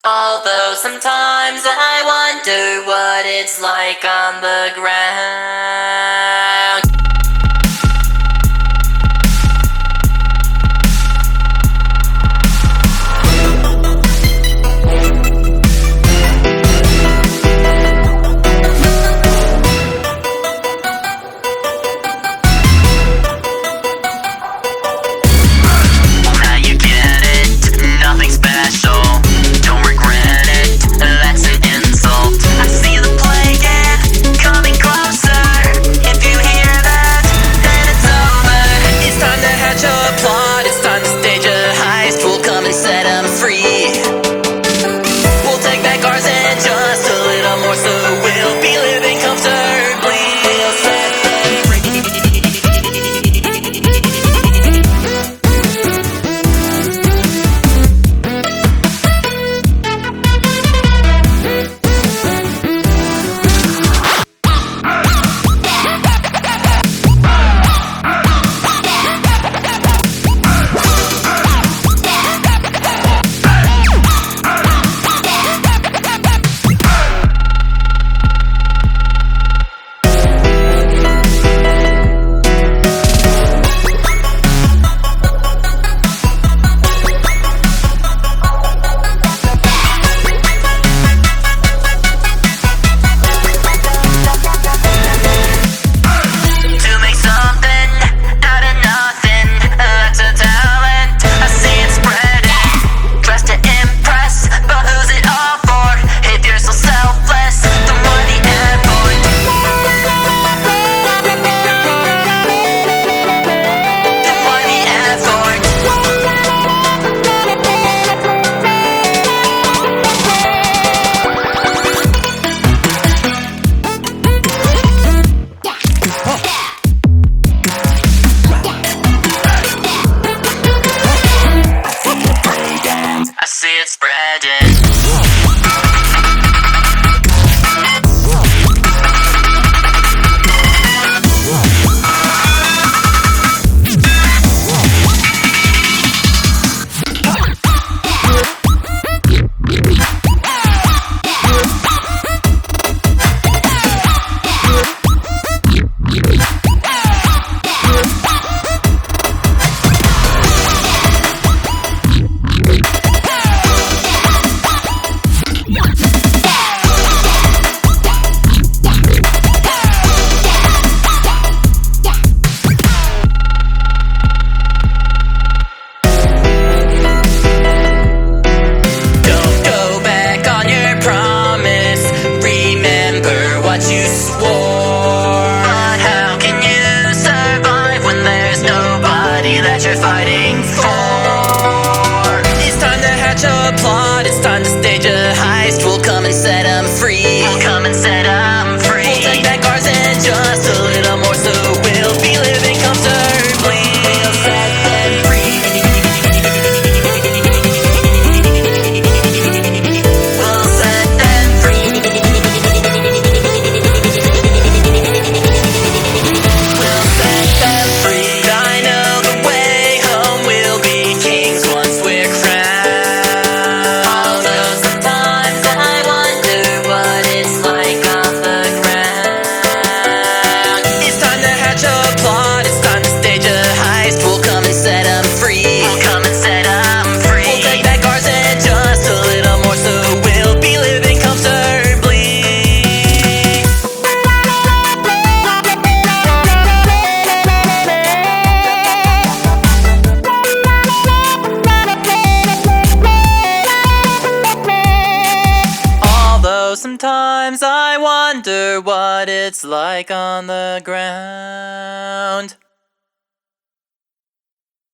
Although sometimes I wonder what it's like on the ground. Now you get it, nothing special. Don't regret it, that's an insult. I see the plague coming closer. If you hear that, then it's over. It's time to hatch a plot, it's time to stage a heist. We'll come and set them free. We'll take back ours and just a little more, so we'll be living comfortably. We'll set them free. I see it spreading. You swore. But how can you survive when there's nobody that you're fighting for? It's time to hatch a plot, it's time to stage a heist. We'll come and set them free. We'll come and set them free. We'll take back ours and just a little more, so we'll be living comfortably. We'll set them free. We'll set them free. Sometimes I wonder what it's like on the ground.